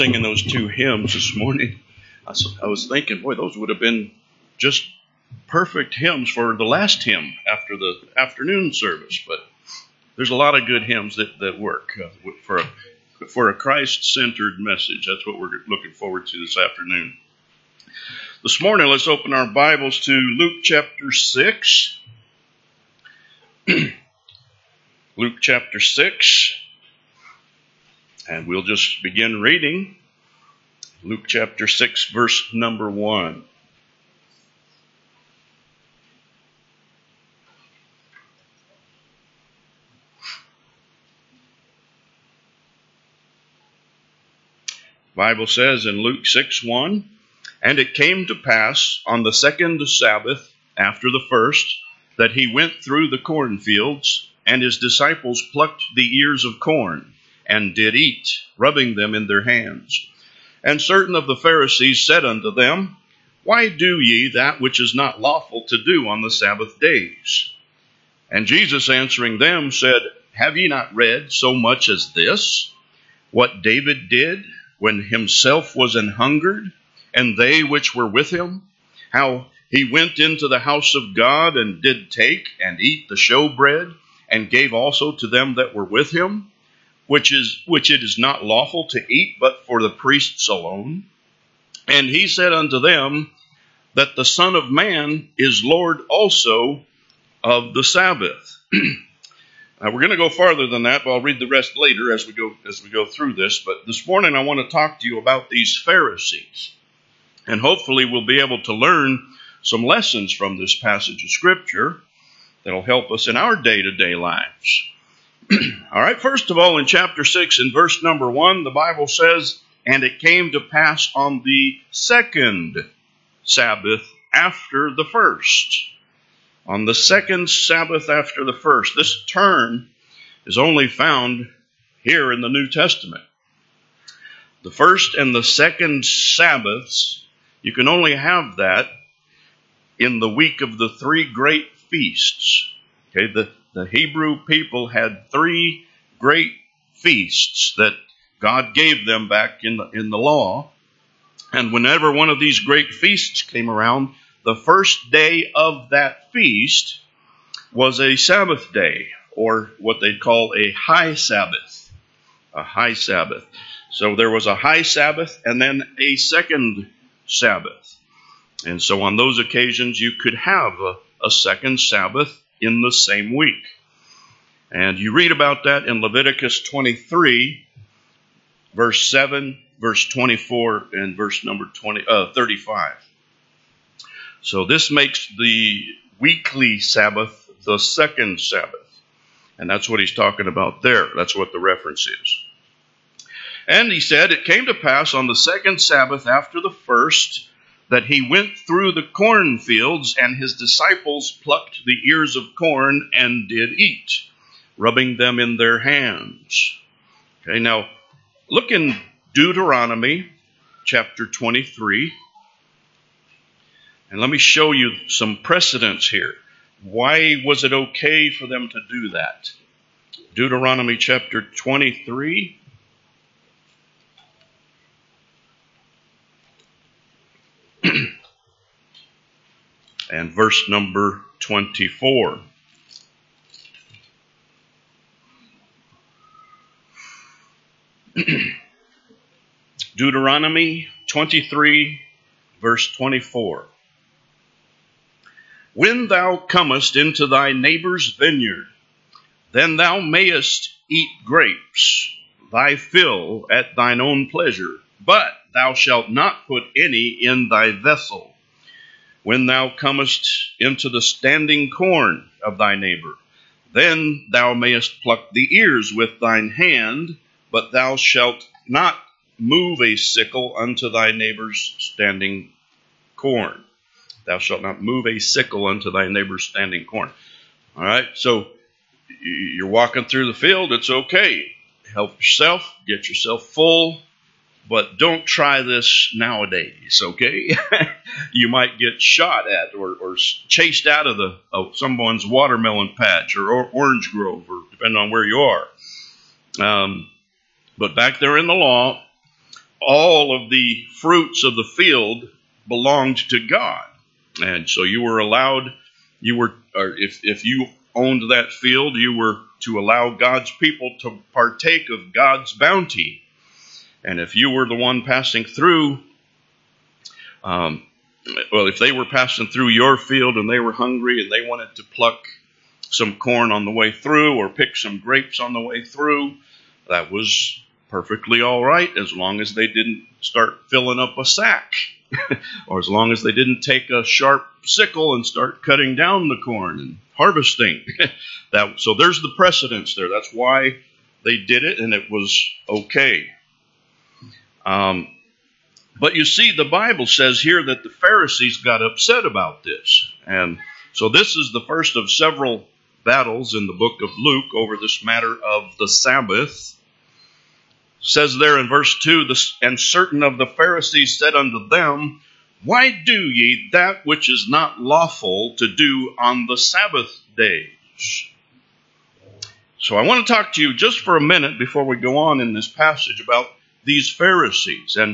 Singing those two hymns this morning, I was thinking, boy, those would have been just perfect hymns for the last hymn after the afternoon service. But there's a lot of good hymns that work for a Christ-centered message. That's what we're looking forward to this afternoon. This morning, let's open our Bibles to Luke chapter 6. Luke chapter 6. And we'll just begin reading Luke chapter 6, verse number 1. The Bible says in Luke 6:1, "And it came to pass on the second Sabbath after the first, that he went through the cornfields, and his disciples plucked the ears of corn, and did eat, rubbing them in their hands. And certain of the Pharisees said unto them, Why do ye that which is not lawful to do on the Sabbath days? And Jesus answering them said, Have ye not read so much as this, what David did when himself was an hungered, and they which were with him, how he went into the house of God, and did take and eat the showbread, and gave also to them that were with him, which it is not lawful to eat but for the priests alone. And he said unto them, that the Son of Man is Lord also of the Sabbath." Now we're going to go farther than that, but I'll read the rest later as we go through this. But this morning I want to talk to you about these Pharisees. And hopefully we'll be able to learn some lessons from this passage of Scripture that'll help us in our day-to-day lives. All right, first of all, in chapter 6, in verse number 1, the Bible says, "And it came to pass on the second Sabbath after the first." On the second Sabbath after the first. This term is only found here in the New Testament. The first and the second Sabbaths, you can only have that in the week of the three great feasts. Okay, the Hebrew people had three great feasts that God gave them back in the law. And whenever one of these great feasts came around, the first day of that feast was a Sabbath day, or what they'd call a high Sabbath. A high Sabbath. So there was a high Sabbath and then a second Sabbath. And so on those occasions you could have a second Sabbath in the same week. And you read about that in Leviticus 23, verse 7, verse 24, and verse number 35. So this makes the weekly Sabbath the second Sabbath. And that's what he's talking about there. That's what the reference is. And he said, "It came to pass on the second Sabbath after the first, that he went through the cornfields, and his disciples plucked the ears of corn and did eat, rubbing them in their hands." Okay, now look in Deuteronomy chapter 23. And let me show you some precedents here. Why was it okay for them to do that? Deuteronomy chapter 23. And verse number 24. Deuteronomy 23, verse 24. "When thou comest into thy neighbor's vineyard, then thou mayest eat grapes, thy fill at thine own pleasure, but thou shalt not put any in thy vessel. When thou comest into the standing corn of thy neighbor, then thou mayest pluck the ears with thine hand, but thou shalt not move a sickle unto thy neighbor's standing corn." Thou shalt not move a sickle unto thy neighbor's standing corn. All right, so you're walking through the field, it's okay. Help yourself, get yourself full, but don't try this nowadays, okay? You might get shot at or chased out of someone's watermelon patch or orange grove, or depending on where you are. But back there in the law, all of the fruits of the field belonged to God. And so you were allowed, or if you owned that field, you were to allow God's people to partake of God's bounty. And if you were the one passing through, if they were passing through your field and they were hungry and they wanted to pluck some corn on the way through or pick some grapes on the way through, that was perfectly all right, as long as they didn't start filling up a sack or as long as they didn't take a sharp sickle and start cutting down the corn and harvesting. So there's the precedence there. That's why they did it, and it was okay. But you see, the Bible says here that the Pharisees got upset about this. And so this is the first of several battles in the book of Luke over this matter of the Sabbath. It says there in verse 2, and certain of the Pharisees said unto them, Why do ye that which is not lawful to do on the Sabbath days? So I want to talk to you just for a minute before we go on in this passage about these Pharisees. And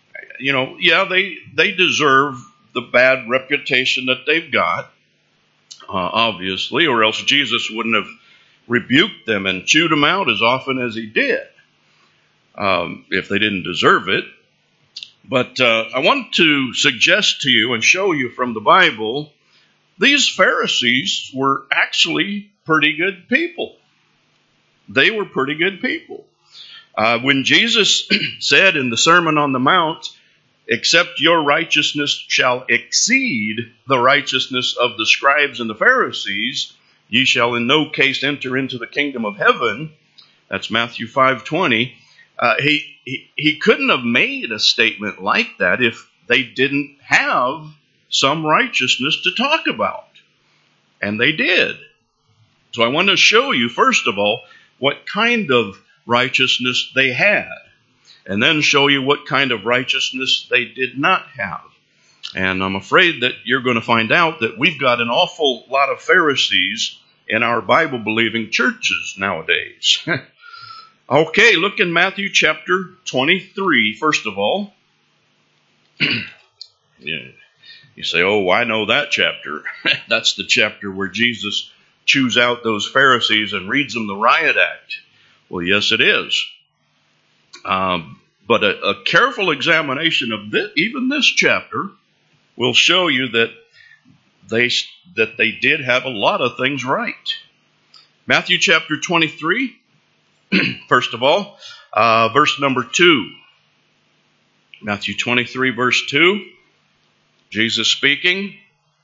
they deserve the bad reputation that they've got, obviously, or else Jesus wouldn't have rebuked them and chewed them out as often as he did, if they didn't deserve it. But I want to suggest to you and show you from the Bible, these Pharisees were actually pretty good people. They were pretty good people. When Jesus said in the Sermon on the Mount, except your righteousness shall exceed the righteousness of the scribes and the Pharisees, ye shall in no case enter into the kingdom of heaven. That's Matthew 5:20. He couldn't have made a statement like that if they didn't have some righteousness to talk about. And they did. So I want to show you, first of all, what kind of righteousness they had, and then show you what kind of righteousness they did not have. And I'm afraid that you're going to find out that we've got an awful lot of Pharisees in our Bible-believing churches nowadays. Okay, look in Matthew chapter 23, first of all. Yeah. You say, oh, I know that chapter. That's the chapter where Jesus chews out those Pharisees and reads them the riot act. Well, yes, it is. But a careful examination of even this chapter will show you that they did have a lot of things right. Matthew chapter 23, first of all, verse number 2. Matthew 23, verse 2, Jesus speaking.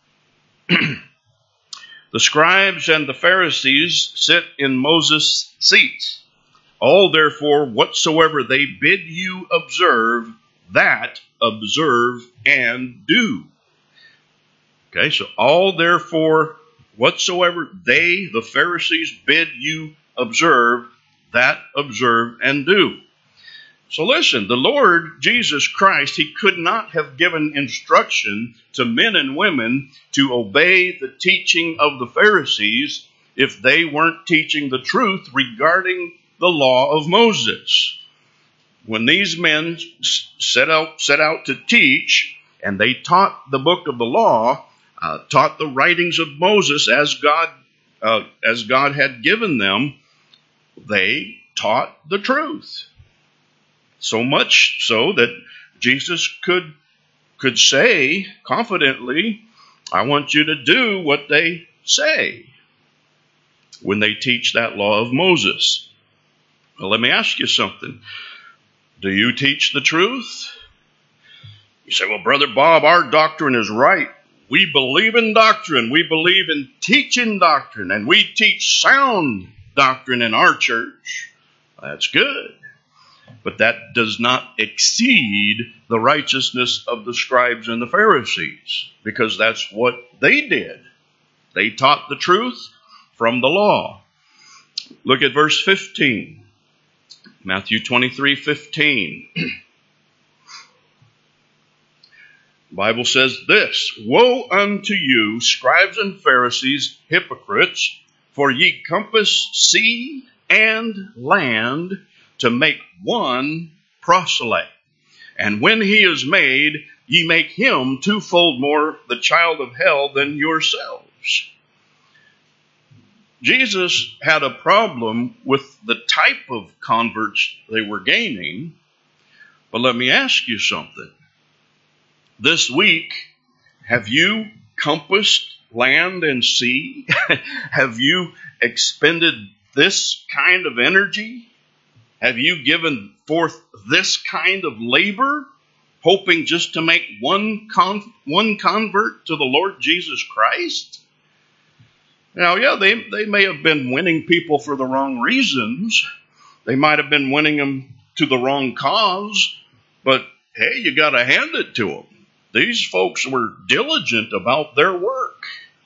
The scribes and the Pharisees sit in Moses' seat. All therefore whatsoever they bid you observe, that observe and do. Okay, so all therefore whatsoever they, the Pharisees, bid you observe, that observe and do. So listen, the Lord Jesus Christ, he could not have given instruction to men and women to obey the teaching of the Pharisees if they weren't teaching the truth regarding the law of Moses. When these men set out to teach, and they taught the book of the law, taught the writings of Moses as God had given them, they taught the truth. So much so that Jesus could say confidently, I want you to do what they say when they teach that law of Moses. Well, let me ask you something. Do you teach the truth? You say, well, Brother Bob, our doctrine is right. We believe in doctrine. We believe in teaching doctrine, and we teach sound doctrine in our church. That's good. But that does not exceed the righteousness of the scribes and the Pharisees, because that's what they did. They taught the truth from the law. Look at verse 15. Matthew 23:15. The Bible says this, Woe unto you, scribes and Pharisees, hypocrites, for ye compass sea and land to make one proselyte. And when he is made, ye make him twofold more the child of hell than yourselves. Jesus had a problem with the type of converts they were gaining. But let me ask you something. This week, have you compassed land and sea? Have you expended this kind of energy? Have you given forth this kind of labor, hoping just to make one convert to the Lord Jesus Christ? Now, yeah, they may have been winning people for the wrong reasons. They might have been winning them to the wrong cause. But, hey, you got to hand it to them. These folks were diligent about their work.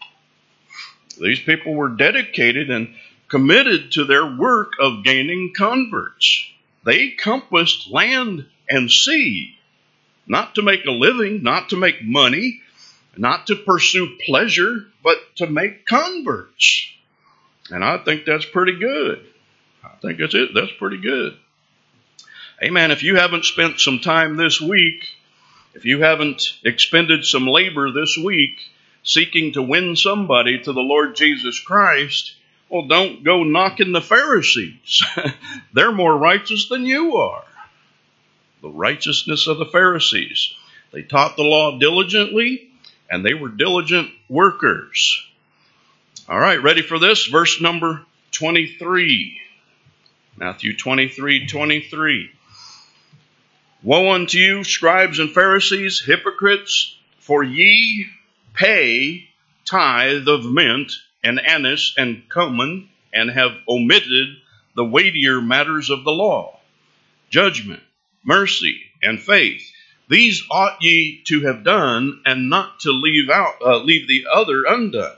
These people were dedicated and committed to their work of gaining converts. They compassed land and sea, not to make a living, not to make money, not to pursue pleasure, but to make converts. And I think that's pretty good. I think that's it. That's pretty good. Amen. If you haven't spent some time this week, if you haven't expended some labor this week seeking to win somebody to the Lord Jesus Christ, well, don't go knocking the Pharisees. They're more righteous than you are. The righteousness of the Pharisees. They taught the law diligently, and they were diligent workers. All right, ready for this? Verse number 23. Matthew 23:23. Woe unto you, scribes and Pharisees, hypocrites, for ye pay tithe of mint and anise and cumin, and have omitted the weightier matters of the law, judgment, mercy, and faith. These ought ye to have done, and not to leave the other undone.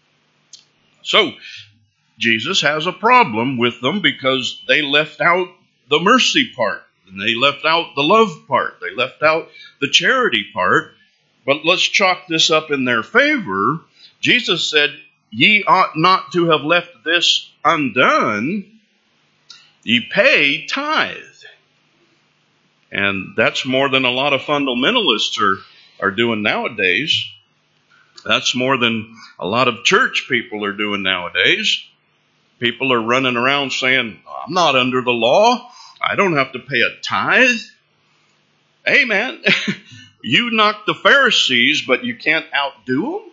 So, Jesus has a problem with them because they left out the mercy part, and they left out the love part, they left out the charity part. But let's chalk this up in their favor. Jesus said, ye ought not to have left this undone. Ye pay tithe. And that's more than a lot of fundamentalists are doing nowadays. That's more than a lot of church people are doing nowadays. People are running around saying, I'm not under the law. I don't have to pay a tithe. Hey, man, you knock the Pharisees, but you can't outdo them?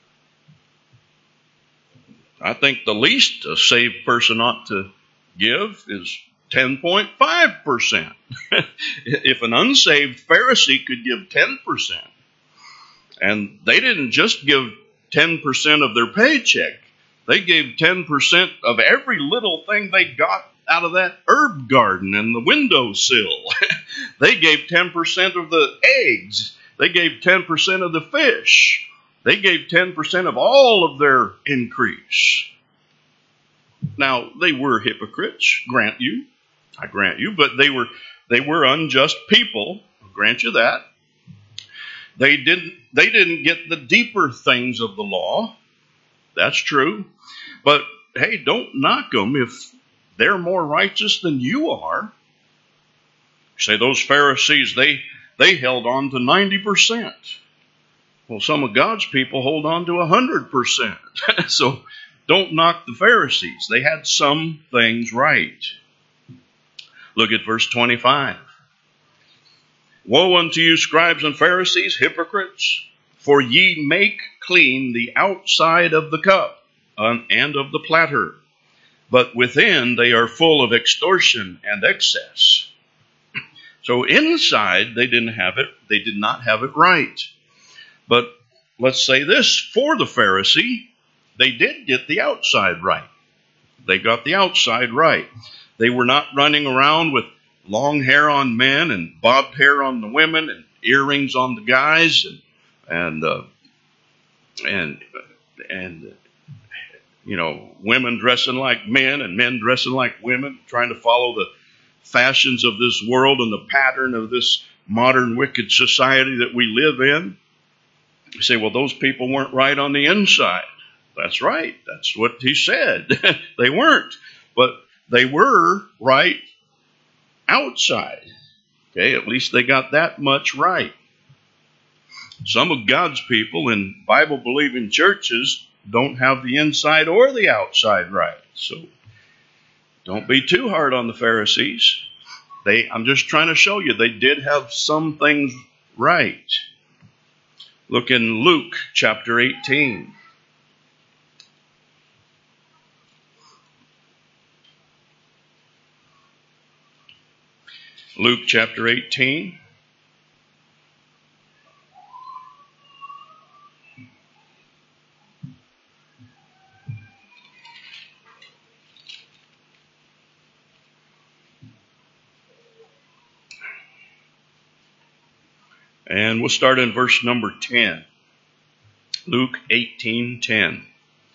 I think the least a saved person ought to give is 10.5%. If an unsaved Pharisee could give 10%, and they didn't just give 10% of their paycheck, they gave 10% of every little thing they got out of that herb garden and the windowsill. They gave 10% of the eggs. They gave 10% of the fish. They gave 10% of all of their increase. Now, they were hypocrites, I grant you, but they were unjust people, I'll grant you that. They didn't get the deeper things of the law. That's true. But hey, don't knock them if they're more righteous than you are. Say those Pharisees, they held on to 90%. Well, some of God's people hold on to 100%. So don't knock the Pharisees. They had some things right. Look at verse 25. Woe unto you, scribes and Pharisees, hypocrites, for ye make clean the outside of the cup and of the platter, but within they are full of extortion and excess. So inside they did not have it right. But let's say this, for the Pharisee, they did get the outside right. They got the outside right. They were not running around with long hair on men and bobbed hair on the women and earrings on the guys and you know, women dressing like men and men dressing like women, trying to follow the fashions of this world and the pattern of this modern wicked society that we live in. You say, well, those people weren't right on the inside. That's right. That's what he said. They weren't. But they were right outside. Okay, at least they got that much right. Some of God's people in Bible-believing churches don't have the inside or the outside right. So don't be too hard on the Pharisees. I'm just trying to show you they did have some things right. Look in Luke chapter 18. Luke chapter 18. And we'll start in verse number 10. Luke 18:10.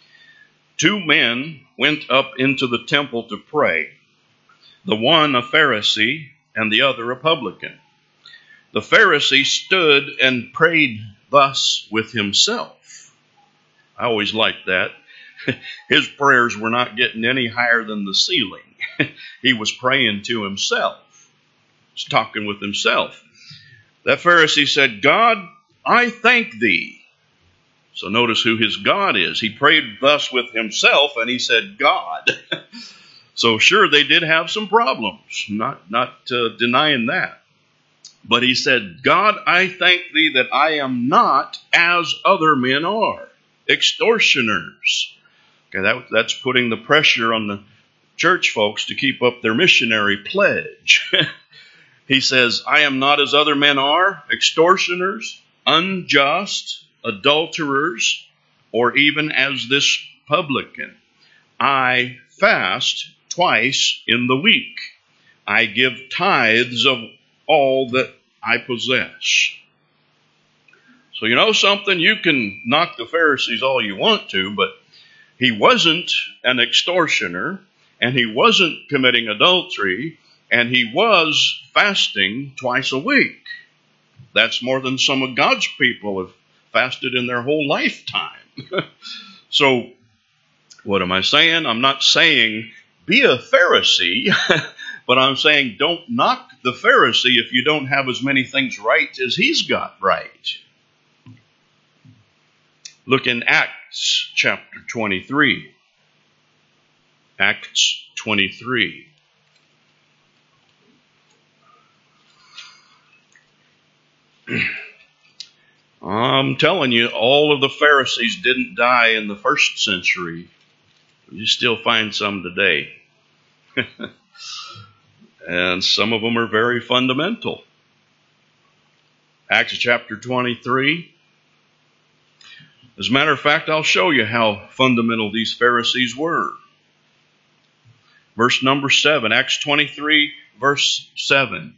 2 men went up into the temple to pray, the one a Pharisee and the other a publican. The Pharisee stood and prayed thus with himself. I always liked that. His prayers were not getting any higher than the ceiling. He was praying to himself. He's talking with himself. That Pharisee said, God, I thank thee. So notice who his God is. He prayed thus with himself, and he said, God. So sure, they did have some problems, not denying that. But he said, God, I thank thee that I am not as other men are, extortioners. Okay, that's putting the pressure on the church folks to keep up their missionary pledge. He says, I am not as other men are, extortioners, unjust, adulterers, or even as this publican. I fast twice in the week. I give tithes of all that I possess. So you know something? You can knock the Pharisees all you want to, but he wasn't an extortioner, and he wasn't committing adultery, and he was fasting twice a week. That's more than some of God's people have fasted in their whole lifetime. So, what am I saying? I'm not saying be a Pharisee, but I'm saying don't knock the Pharisee if you don't have as many things right as he's got right. Look in Acts chapter 23. Acts 23. I'm telling you, all of the Pharisees didn't die in the first century. You still find some today. And some of them are very fundamental. Acts chapter 23. As a matter of fact, I'll show you how fundamental these Pharisees were. Verse number 7, Acts 23, verse 7.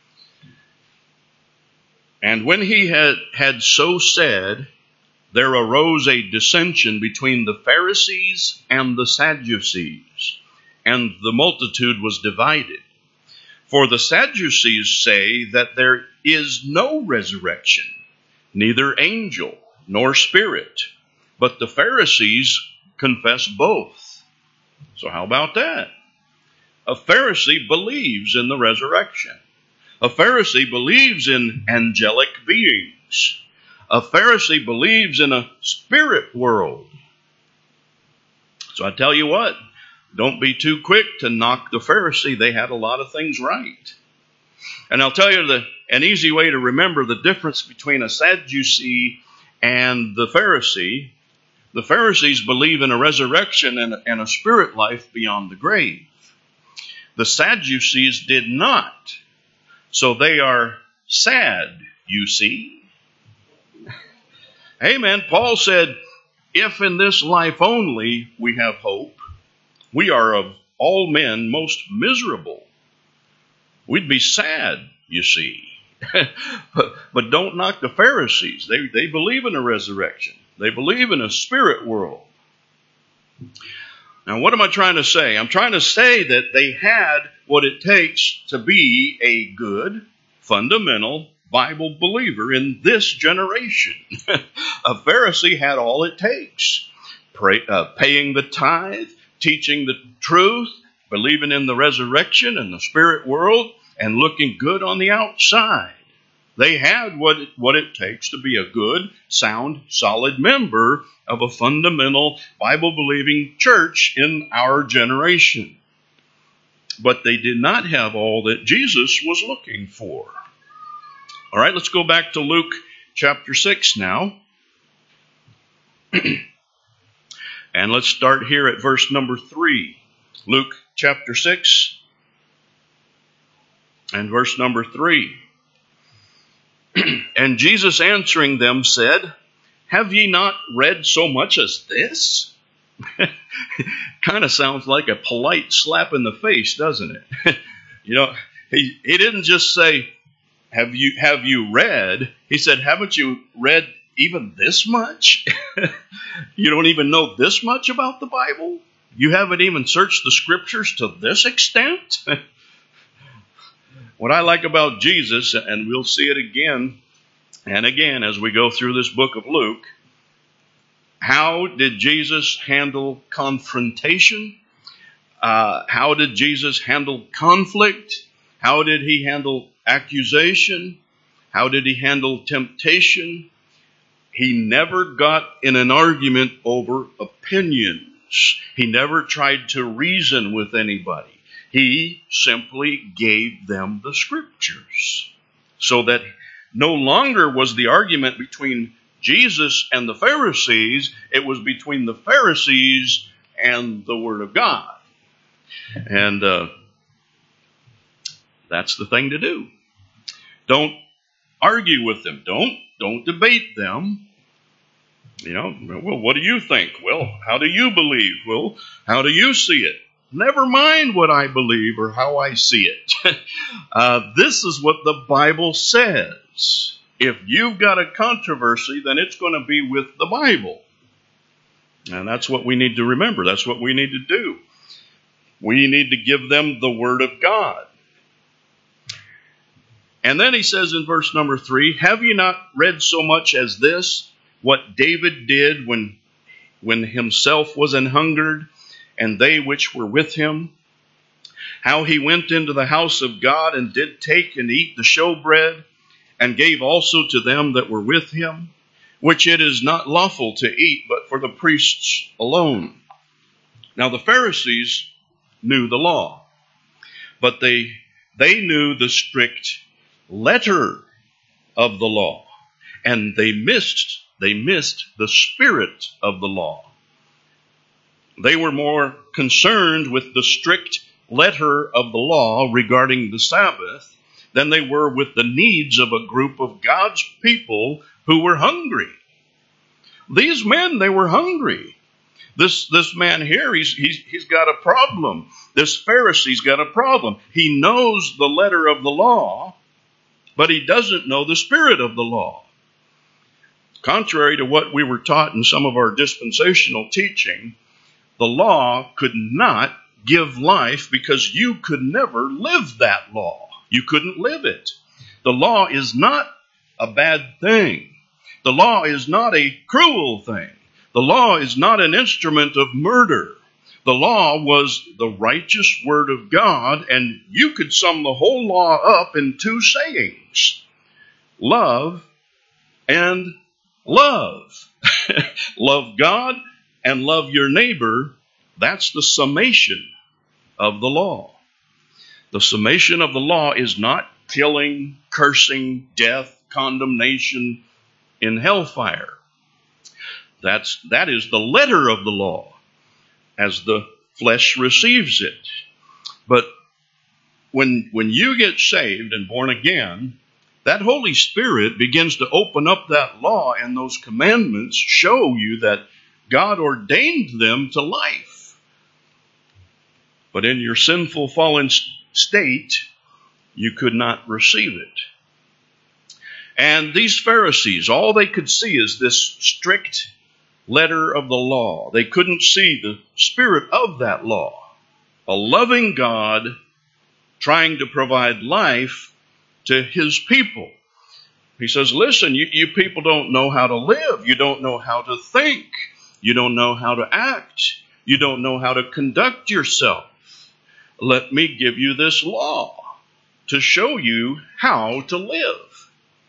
And when he had so said, there arose a dissension between the Pharisees and the Sadducees, and the multitude was divided. For the Sadducees say that there is no resurrection, neither angel nor spirit, but the Pharisees confess both. So how about that? A Pharisee believes in the resurrection. A Pharisee believes in angelic beings. A Pharisee believes in a spirit world. So I tell you what, don't be too quick to knock the Pharisee. They had a lot of things right. And I'll tell you an easy way to remember the difference between a Sadducee and the Pharisee. The Pharisees believe in a resurrection and a spirit life beyond the grave. The Sadducees did not. So they are sad, you see. Amen. Paul said, if in this life only we have hope, we are of all men most miserable. We'd be sad, you see. But don't knock the Pharisees. They believe in a resurrection. They believe in a spirit world. Now, what am I trying to say? I'm trying to say that they had what it takes to be a good, fundamental Bible believer in this generation. A Pharisee had all it takes. Paying the tithe, teaching the truth, believing in the resurrection and the spirit world. and looking good on the outside. They had what it takes to be a good, sound, solid member of a fundamental Bible-believing church in our generation. But they did not have all that Jesus was looking for. All right, let's go back to Luke chapter 6 now. And let's start here at verse number 3. Luke chapter 6 and verse number 3. And Jesus answering them said, "Have ye not read so much as this?" Kind of sounds like a polite slap in the face, doesn't it? He didn't just say, have you read? He said, haven't you read even this much? You don't even know this much about the Bible? You haven't even searched the scriptures to this extent? What I like about Jesus, and we'll see it again and again as we go through this book of Luke, how did Jesus handle confrontation? How did Jesus handle conflict? How did he handle accusation? How did he handle temptation? He never got in an argument over opinions. He never tried to reason with anybody. He simply gave them the scriptures, so that no longer was the argument between Jesus and the Pharisees. It was between the Pharisees and the Word of God. And that's the thing to do. Don't argue with them. Don't debate them. Well, what do you think? Well, how do you believe? Well, how do you see it? Never mind what I believe or how I see it. This is what the Bible says. If you've got a controversy, then it's going to be with the Bible. And that's what we need to remember. That's what we need to do. We need to give them the Word of God. And then he says in verse number 3, "Have you not read so much as this, what David did when himself was an hungered, and they which were with him? How he went into the house of God, and did take and eat the showbread, and gave also to them that were with him, which it is not lawful to eat, but for the priests alone." Now the Pharisees knew the law, but they knew the strict letter of the law, and they missed the spirit of the law. They were more concerned with the strict letter of the law regarding the Sabbath than they were with the needs of a group of God's people who were hungry. These men, they were hungry. This man here, he's got a problem. This Pharisee's got a problem. He knows the letter of the law, but he doesn't know the spirit of the law. Contrary to what we were taught in some of our dispensational teaching, the law could not give life because you could never live that law. You couldn't live it. The law is not a bad thing. The law is not a cruel thing. The law is not an instrument of murder. The law was the righteous word of God, and you could sum the whole law up in two sayings: love and love. Love God and love your neighbor. That's the summation of the law. The summation of the law is not killing, cursing, death, condemnation in hellfire. That is the letter of the law as the flesh receives it. But when you get saved and born again, that Holy Spirit begins to open up that law, and those commandments show you that God ordained them to life. But in your sinful, fallen state, you could not receive it. And these Pharisees, all they could see is this strict letter of the law. They couldn't see the spirit of that law. A loving God trying to provide life to his people. He says, listen, you people don't know how to live. You don't know how to think. You don't know how to act. You don't know how to conduct yourself. Let me give you this law to show you how to live.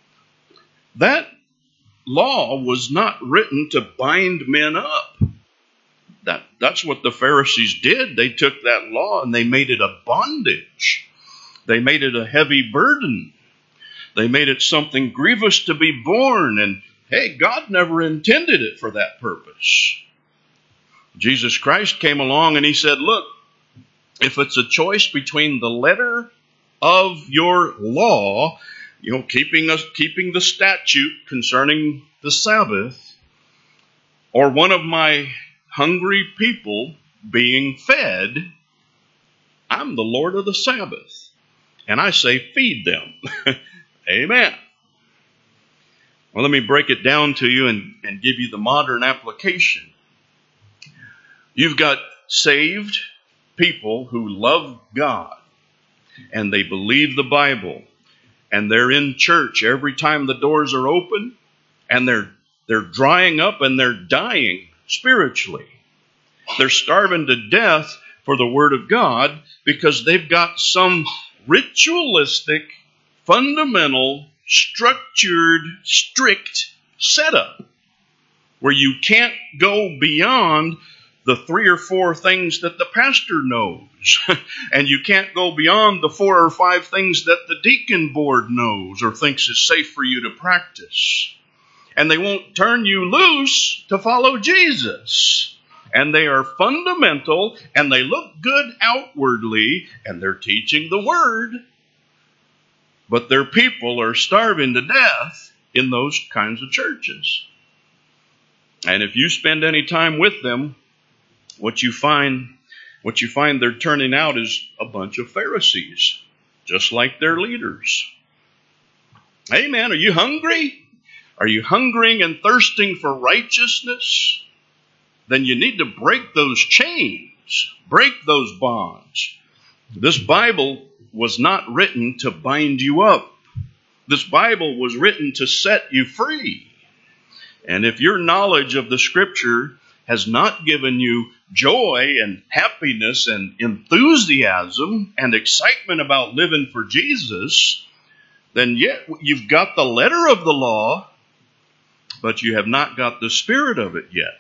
That law was not written to bind men up. That's what the Pharisees did. They took that law and they made it a bondage. They made it a heavy burden. They made it something grievous to be borne. And hey, God never intended it for that purpose. Jesus Christ came along and he said, look, if it's a choice between the letter of your law, keeping the statute concerning the Sabbath, or one of my hungry people being fed, I'm the Lord of the Sabbath. And I say, feed them. Amen. Well, let me break it down to you and give you the modern application. You've got saved people who love God, and they believe the Bible, and they're in church every time the doors are open, and they're drying up and they're dying spiritually. They're starving to death for the Word of God because they've got some ritualistic, fundamental, structured, strict setup where you can't go beyond the 3 or 4 things that the pastor knows. And you can't go beyond the 4 or 5 things that the deacon board knows or thinks is safe for you to practice. And they won't turn you loose to follow Jesus. And they are fundamental, and they look good outwardly, and they're teaching the Word. But their people are starving to death in those kinds of churches. And if you spend any time with them, what you find they're turning out is a bunch of Pharisees, just like their leaders. Amen. Are you hungry? Are you hungering and thirsting for righteousness? Then you need to break those chains, break those bonds. This Bible was not written to bind you up. This Bible was written to set you free. And if your knowledge of the Scripture has not given you joy and happiness and enthusiasm and excitement about living for Jesus, then yet you've got the letter of the law, but you have not got the spirit of it yet.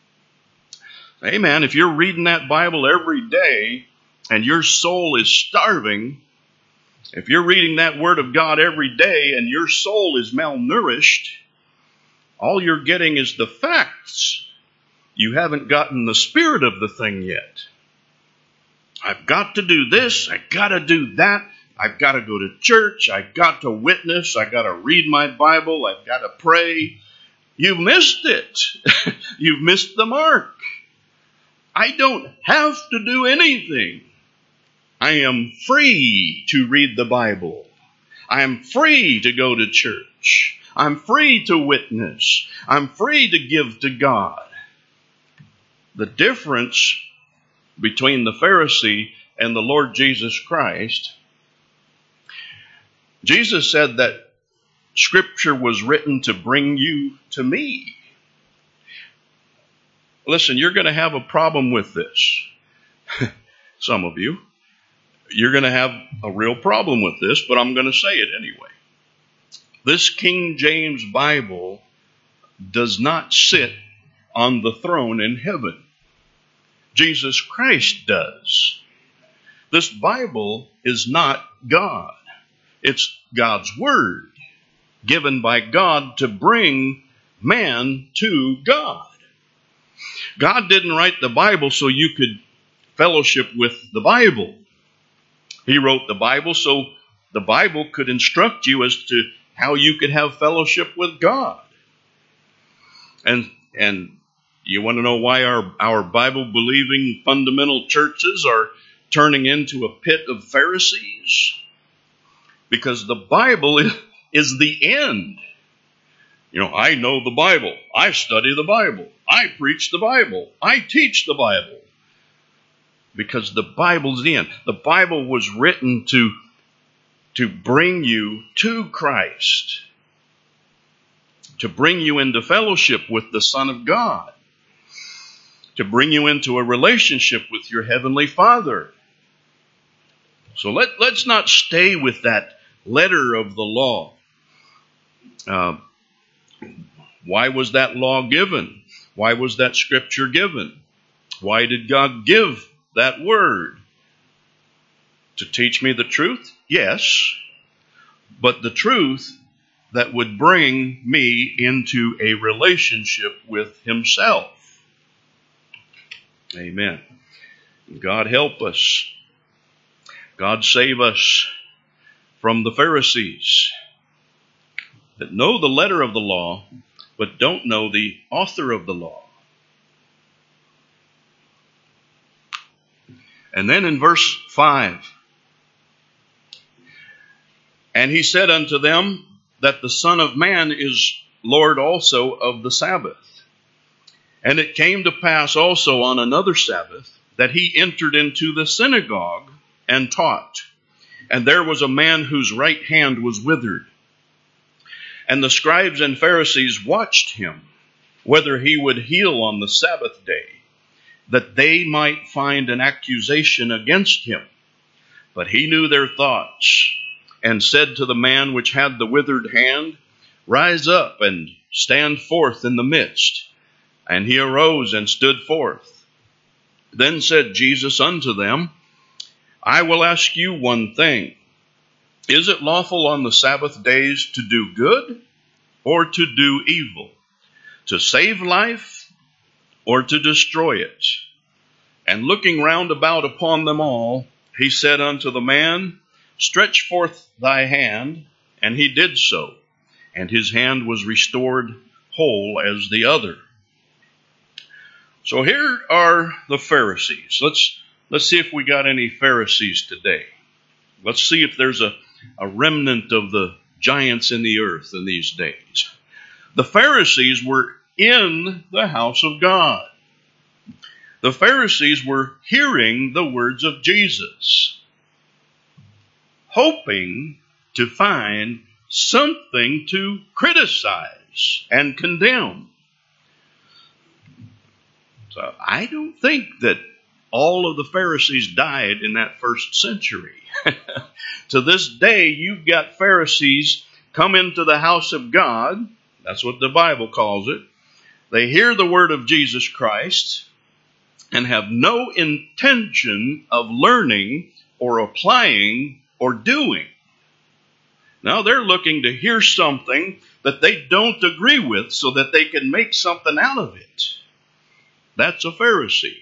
Amen. If you're reading that Bible every day and your soul is starving, if you're reading that Word of God every day and your soul is malnourished, all you're getting is the facts. You haven't gotten the spirit of the thing yet. I've got to do this. I've got to do that. I've got to go to church. I've got to witness. I've got to read my Bible. I've got to pray. You've missed it. You've missed the mark. I don't have to do anything. I am free to read the Bible. I am free to go to church. I'm free to witness. I'm free to give to God. The difference between the Pharisee and the Lord Jesus Christ, Jesus said that Scripture was written to bring you to me. Listen, you're going to have a problem with this. Some of you. You're going to have a real problem with this, but I'm going to say it anyway. This King James Bible does not sit on the throne in heaven. Jesus Christ does. This Bible is not God. It's God's Word, given by God to bring man to God. God didn't write the Bible so you could fellowship with the Bible. He wrote the Bible so the Bible could instruct you as to how you could have fellowship with God. And you want to know why our Bible-believing fundamental churches are turning into a pit of Pharisees? Because the Bible is the end. I know the Bible. I study the Bible. I preach the Bible. I teach the Bible. Because the Bible's the end. The Bible was written to bring you to Christ. To bring you into fellowship with the Son of God. To bring you into a relationship with your Heavenly Father. So let's not stay with that letter of the law. Why was that law given? Why was that scripture given? Why did God give that word? To teach me the truth? Yes. But the truth that would bring me into a relationship with himself. Amen. God help us. God save us from the Pharisees that know the letter of the law, but don't know the author of the law. And then in verse 5, and he said unto them that the Son of Man is Lord also of the Sabbath. And it came to pass also on another Sabbath that he entered into the synagogue and taught. And there was a man whose right hand was withered. And the scribes and Pharisees watched him, whether he would heal on the Sabbath day, that they might find an accusation against him. But he knew their thoughts, and said to the man which had the withered hand, Rise up and stand forth in the midst. And he arose and stood forth. Then said Jesus unto them, I will ask you one thing. Is it lawful on the Sabbath days to do good or to do evil? To save life or to destroy it? And looking round about upon them all, he said unto the man, Stretch forth thy hand. And he did so. And his hand was restored whole as the other. So here are the Pharisees. Let's see if we got any Pharisees today. Let's see if there's a remnant of the giants in the earth in these days. The Pharisees were in the house of God. The Pharisees were hearing the words of Jesus, hoping to find something to criticize and condemn. So I don't think that all of the Pharisees died in that first century. To this day, you've got Pharisees come into the house of God. That's what the Bible calls it. They hear the word of Jesus Christ and have no intention of learning or applying or doing. Now they're looking to hear something that they don't agree with so that they can make something out of it. That's a Pharisee.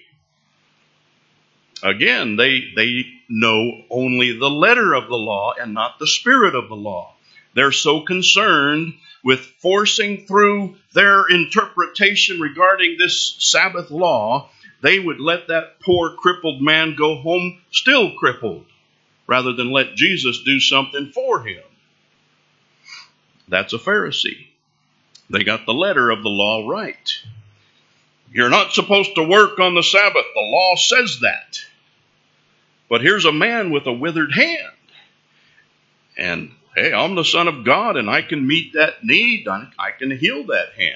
Again, they know only the letter of the law and not the spirit of the law. They're so concerned with forcing through their interpretation regarding this Sabbath law, they would let that poor crippled man go home still crippled, rather than let Jesus do something for him. That's a Pharisee. They got the letter of the law right. You're not supposed to work on the Sabbath. The law says that. But here's a man with a withered hand. And, hey, I'm the Son of God, and I can meet that need. I can heal that hand.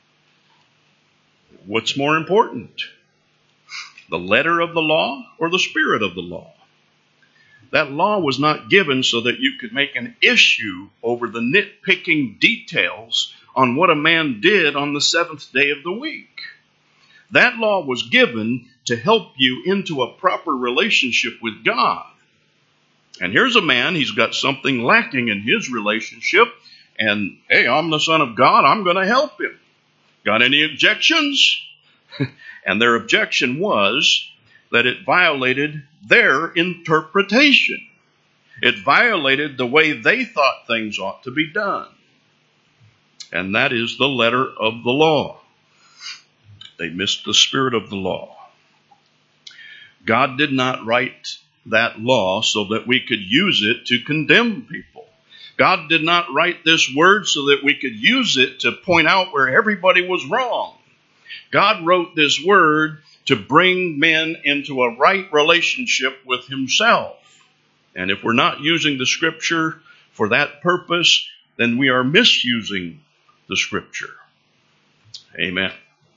What's more important? The letter of the law or the spirit of the law? That law was not given so that you could make an issue over the nitpicking details on what a man did on the seventh day of the week. That law was given to help you into a proper relationship with God. And here's a man, he's got something lacking in his relationship, and hey, I'm the Son of God, I'm going to help him. Got any objections? And their objection was that it violated their interpretation. It violated the way they thought things ought to be done. And that is the letter of the law. They missed the spirit of the law. God did not write that law so that we could use it to condemn people. God did not write this word so that we could use it to point out where everybody was wrong. God wrote this word to bring men into a right relationship with himself. And if we're not using the scripture for that purpose, then we are misusing the scripture. Amen.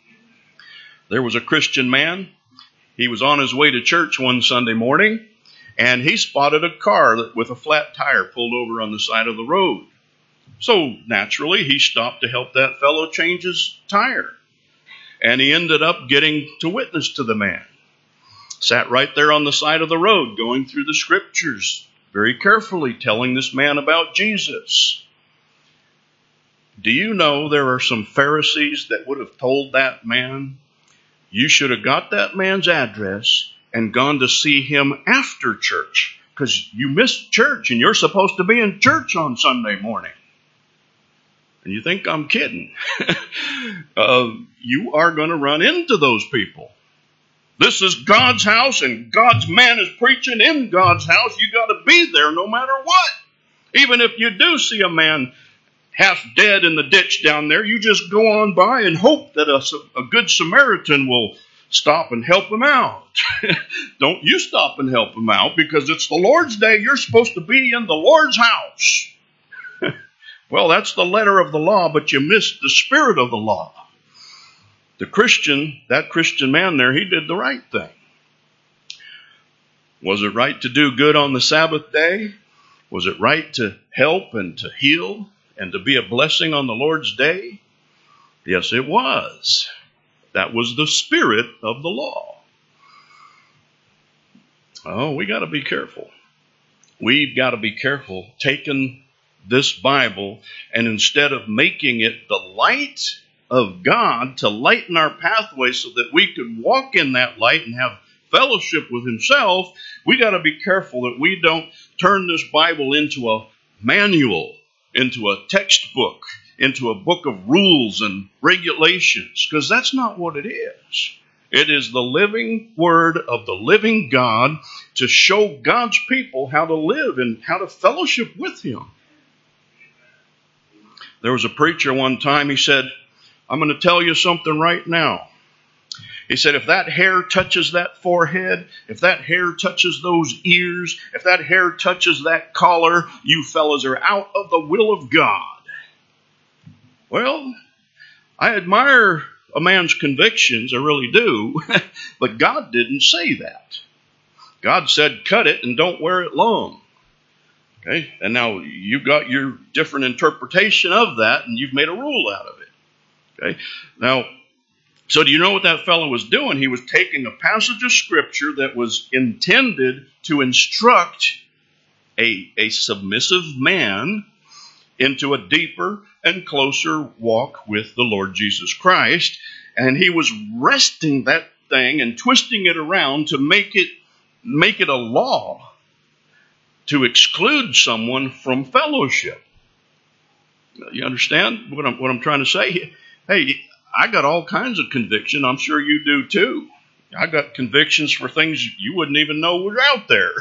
There was a Christian man. He was on his way to church one Sunday morning, and he spotted a car with a flat tire pulled over on the side of the road. So naturally, he stopped to help that fellow change his tire. And he ended up getting to witness to the man. Sat right there on the side of the road, going through the scriptures, very carefully telling this man about Jesus. Do you know there are some Pharisees that would have told that man, you should have got that man's address and gone to see him after church, because you missed church and you're supposed to be in church on Sunday morning. And you think I'm kidding. You are going to run into those people. This is God's house, and God's man is preaching in God's house. You got to be there no matter what. Even if you do see a man half dead in the ditch down there, you just go on by and hope that a good Samaritan will stop and help him out. Don't you stop and help him out, because it's the Lord's day. You're supposed to be in the Lord's house. Well, that's the letter of the law, but you missed the spirit of the law. That Christian man there, he did the right thing. Was it right to do good on the Sabbath day? Was it right to help and to heal and to be a blessing on the Lord's day? Yes, it was. That was the spirit of the law. Oh, we got to be careful. We've got to be careful taking this Bible, and instead of making it the light of God to lighten our pathway so that we could walk in that light and have fellowship with himself, we got to be careful that we don't turn this Bible into a manual, into a textbook, into a book of rules and regulations, because that's not what it is. It is the living word of the living God to show God's people how to live and how to fellowship with him. There was a preacher one time, he said, I'm going to tell you something right now. He said, if that hair touches that forehead, if that hair touches those ears, if that hair touches that collar, you fellas are out of the will of God. Well, I admire a man's convictions, I really do, but God didn't say that. God said, cut it and don't wear it long. Okay, and now you've got your different interpretation of that, and you've made a rule out of it. Okay, now, so do you know what that fellow was doing? He was taking a passage of Scripture that was intended to instruct a submissive man into a deeper and closer walk with the Lord Jesus Christ, and he was wresting that thing and twisting it around to make it a law to exclude someone from fellowship. You understand what I'm trying to say? Hey, I got all kinds of conviction. I'm sure you do too. I got convictions for things you wouldn't even know were out there.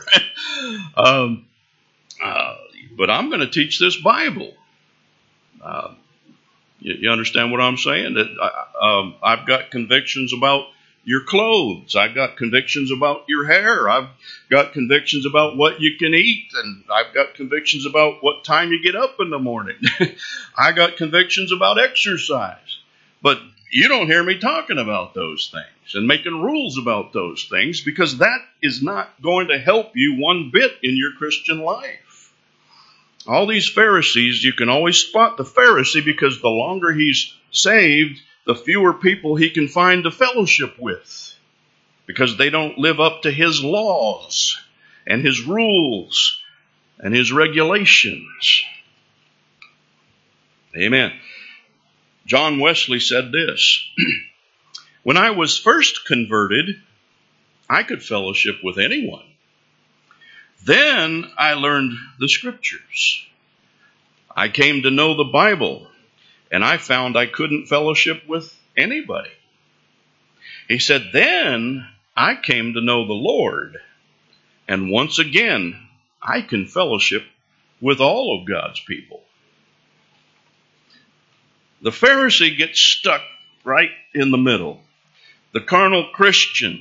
But I'm going to teach this Bible. You understand what I'm saying? That I've got convictions about your clothes. I've got convictions about your hair. I've got convictions about what you can eat. And I've got convictions about what time you get up in the morning. I got convictions about exercise. But you don't hear me talking about those things and making rules about those things, because that is not going to help you one bit in your Christian life. All these Pharisees, you can always spot the Pharisee, because the longer he's saved, the fewer people he can find to fellowship with, because they don't live up to his laws and his rules and his regulations. Amen. John Wesley said this, when I was first converted, I could fellowship with anyone. Then I learned the Scriptures. I came to know the Bible, and I found I couldn't fellowship with anybody. He said, then I came to know the Lord, and once again, I can fellowship with all of God's people. The Pharisee gets stuck right in the middle. The carnal Christian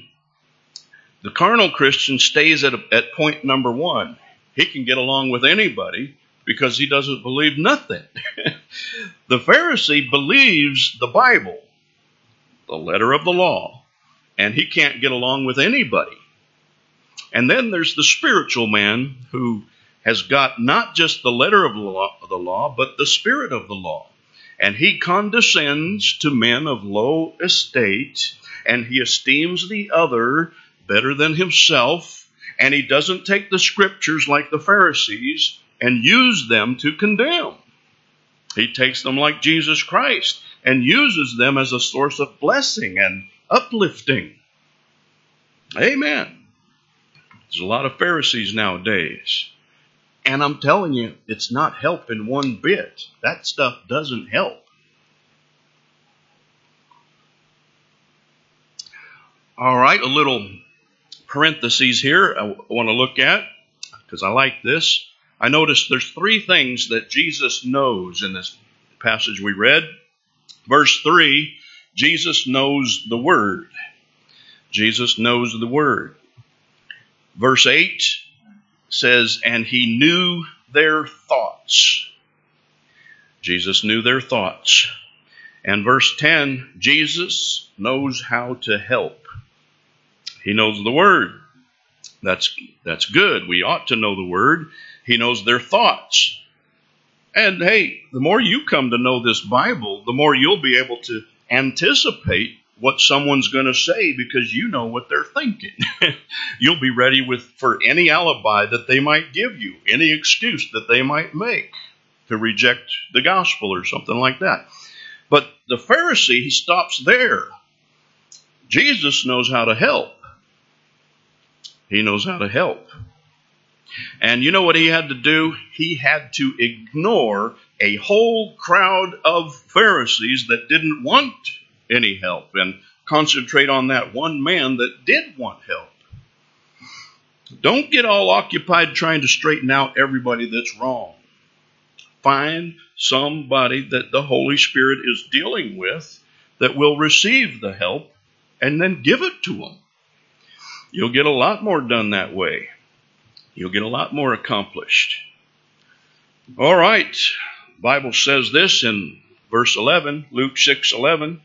stays at point number one. He can get along with anybody because he doesn't believe nothing. The Pharisee believes the Bible, the letter of the law, and he can't get along with anybody. And then there's the spiritual man who has got not just the letter of the law, but the spirit of the law. And he condescends to men of low estate, and he esteems the other better than himself, and he doesn't take the scriptures like the Pharisees and use them to condemn. He takes them like Jesus Christ and uses them as a source of blessing and uplifting. Amen. There's a lot of Pharisees nowadays. And I'm telling you, it's not helping one bit. That stuff doesn't help. All right, a little parentheses here I want to look at, because I like this. I noticed there's three things that Jesus knows in this passage we read. Verse 3, Jesus knows the Word. Jesus knows the Word. Verse 8 says, and he knew their thoughts. Jesus knew their thoughts. And verse 10, Jesus knows how to help. He knows the Word. That's good. We ought to know the Word. He knows their thoughts. And hey, the more you come to know this Bible, the more you'll be able to anticipate what someone's going to say, because you know what they're thinking. You'll be ready for any alibi that they might give you, any excuse that they might make to reject the gospel or something like that. But the Pharisee, he stops there. Jesus knows how to help. He knows how to help. And you know what he had to do? He had to ignore a whole crowd of Pharisees that didn't want any help and concentrate on that one man that did want help. Don't get all occupied trying to straighten out everybody that's wrong. Find somebody that the Holy Spirit is dealing with that will receive the help, and then give it to them. You'll get a lot more done that way. You'll get a lot more accomplished. All right. The Bible says this in verse 11, Luke 6:11.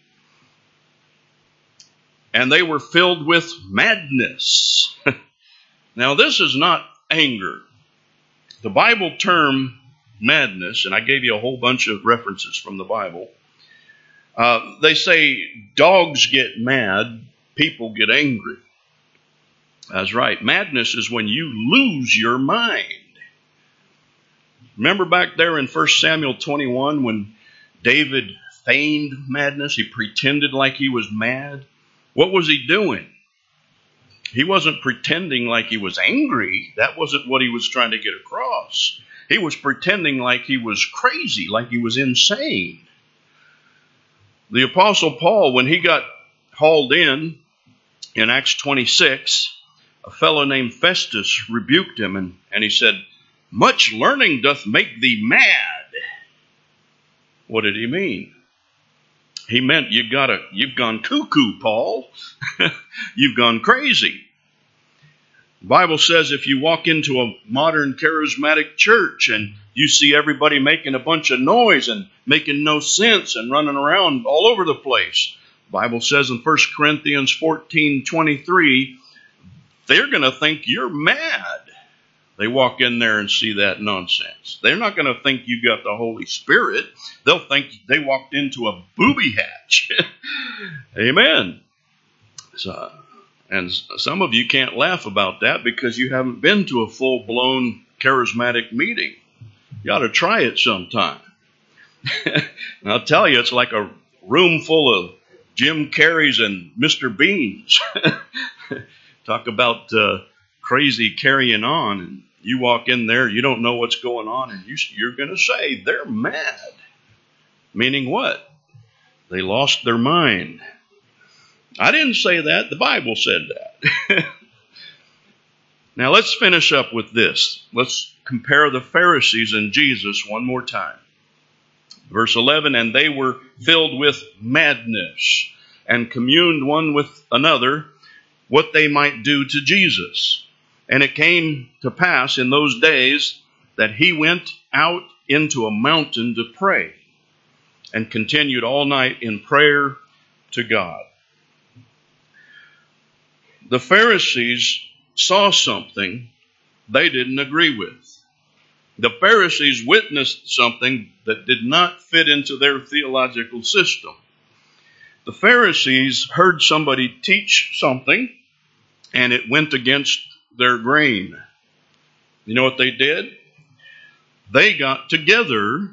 And they were filled with madness. Now, this is not anger. The Bible term madness, and I gave you a whole bunch of references from the Bible. They say dogs get mad, people get angry. That's right. Madness is when you lose your mind. Remember back there in 1 Samuel 21 when David feigned madness? He pretended like he was mad. What was he doing? He wasn't pretending like he was angry. That wasn't what he was trying to get across. He was pretending like he was crazy, like he was insane. The Apostle Paul, when he got hauled in Acts 26, a fellow named Festus rebuked him, and he said, much learning doth make thee mad. What did he mean? He meant you've gone cuckoo, Paul. You've gone crazy. The Bible says if you walk into a modern charismatic church and you see everybody making a bunch of noise and making no sense and running around all over the place, the Bible says in 1 Corinthians 14:23, they're going to think you're mad. They walk in there and see that nonsense. They're not going to think you got the Holy Spirit. They'll think they walked into a booby hatch. Amen. And some of you can't laugh about that because you haven't been to a full-blown charismatic meeting. You ought to try it sometime. And I'll tell you, it's like a room full of Jim Carreys and Mr. Beans. Talk about crazy carrying on. And you walk in there, you don't know what's going on, and you're going to say, they're mad. Meaning what? They lost their mind. I didn't say that. The Bible said that. Now let's finish up with this. Let's compare the Pharisees and Jesus one more time. Verse 11, and they were filled with madness and communed one with another what they might do to Jesus. And it came to pass in those days that he went out into a mountain to pray and continued all night in prayer to God. The Pharisees saw something they didn't agree with. The Pharisees witnessed something that did not fit into their theological system. The Pharisees heard somebody teach something, and it went against their grain. You know what they did? They got together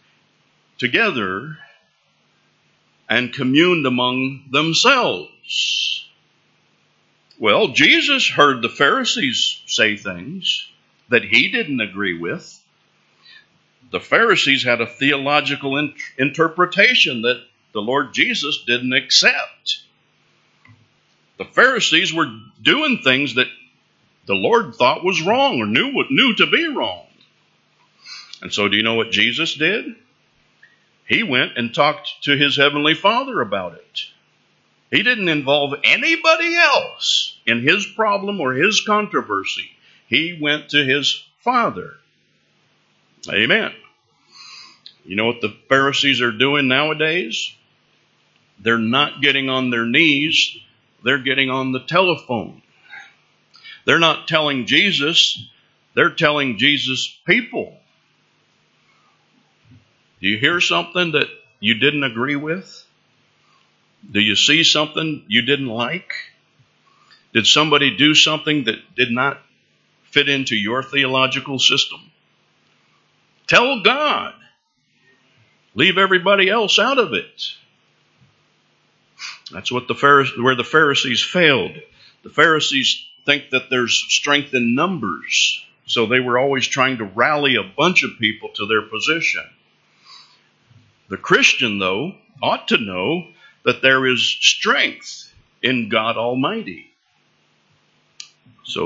and communed among themselves. Well, Jesus heard the Pharisees say things that he didn't agree with. The Pharisees had a theological interpretation that the Lord Jesus didn't accept. The Pharisees were doing things that the Lord thought was wrong or knew to be wrong. And so do you know what Jesus did? He went and talked to his heavenly Father about it. He didn't involve anybody else in his problem or his controversy. He went to his Father. Amen. You know what the Pharisees are doing nowadays? They're not getting on their knees. They're getting on the telephone. They're not telling Jesus. They're telling Jesus people. Do you hear something that you didn't agree with? Do you see something you didn't like? Did somebody do something that did not fit into your theological system? Tell God. Leave everybody else out of it. That's what where the Pharisees failed. The Pharisees think that there's strength in numbers, so they were always trying to rally a bunch of people to their position. The Christian, though, ought to know that there is strength in God Almighty. So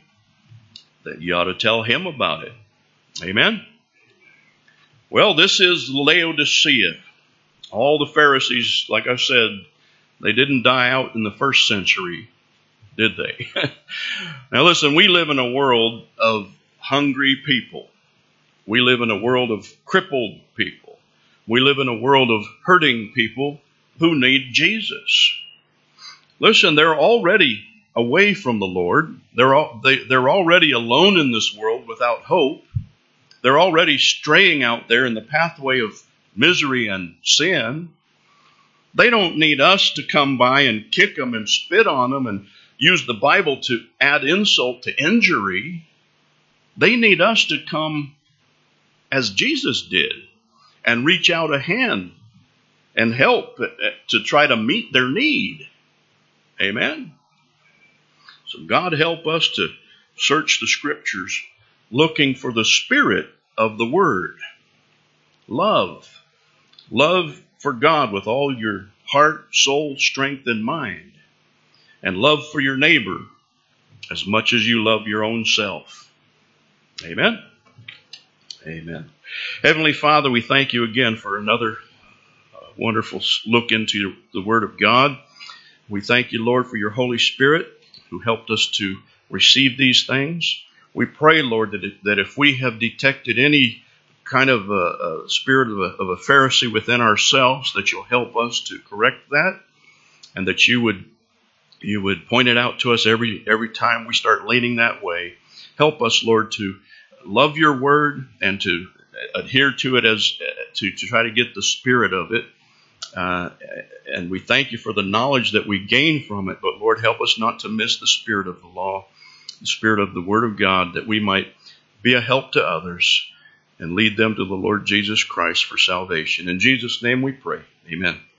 you ought to tell him about it. Amen? Well, this is Laodicea. All the Pharisees, like I said, they didn't die out in the first century, did they? Now listen, we live in a world of hungry people. We live in a world of crippled people. We live in a world of hurting people who need Jesus. Listen, they're already away from the Lord. They're already alone in this world without hope. They're already straying out there in the pathway of misery and sin. They don't need us to come by and kick them and spit on them and use the Bible to add insult to injury. They need us to come as Jesus did and reach out a hand and help to try to meet their need. Amen? So God help us to search the Scriptures looking for the spirit of the Word. Love for God with all your heart, soul, strength, and mind. And love for your neighbor as much as you love your own self. Amen? Amen. Heavenly Father, we thank you again for another wonderful look into the Word of God. We thank you, Lord, for your Holy Spirit who helped us to receive these things. We pray, Lord, that if we have detected any kind of a spirit of a Pharisee within ourselves, that you'll help us to correct that, and that you would point it out to us every time we start leaning that way. Help us, Lord, to love your word and to adhere to it as to try to get the spirit of it. And we thank you for the knowledge that we gain from it. But Lord, help us not to miss the spirit of the law, the spirit of the Word of God, that we might be a help to others and lead them to the Lord Jesus Christ for salvation. In Jesus' name we pray. Amen.